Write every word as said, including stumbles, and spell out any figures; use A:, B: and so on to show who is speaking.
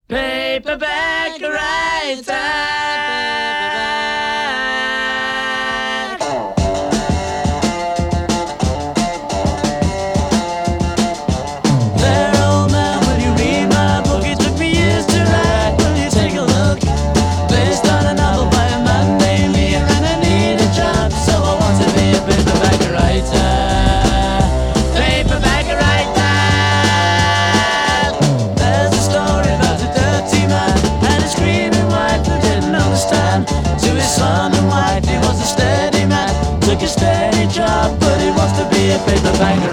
A: Paperback writer. There, old man, will you read my book? It took me years to write. Will you take a look? Based on a novel by a man named me, and I need a job, so I want to be a paperback writer. Paperback writer. There's a story about a dirty man and a screaming wife who didn't understand. To his son and wife, he was a steady man, took a steady job, but he wants to be a paperback